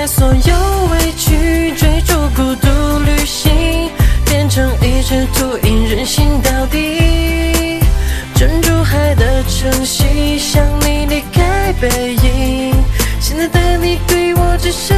在所有委屈，追逐孤独旅行，变成一只秃鹰，任性到底。珍珠海的晨曦，想你离开背影，现在的你对我只剩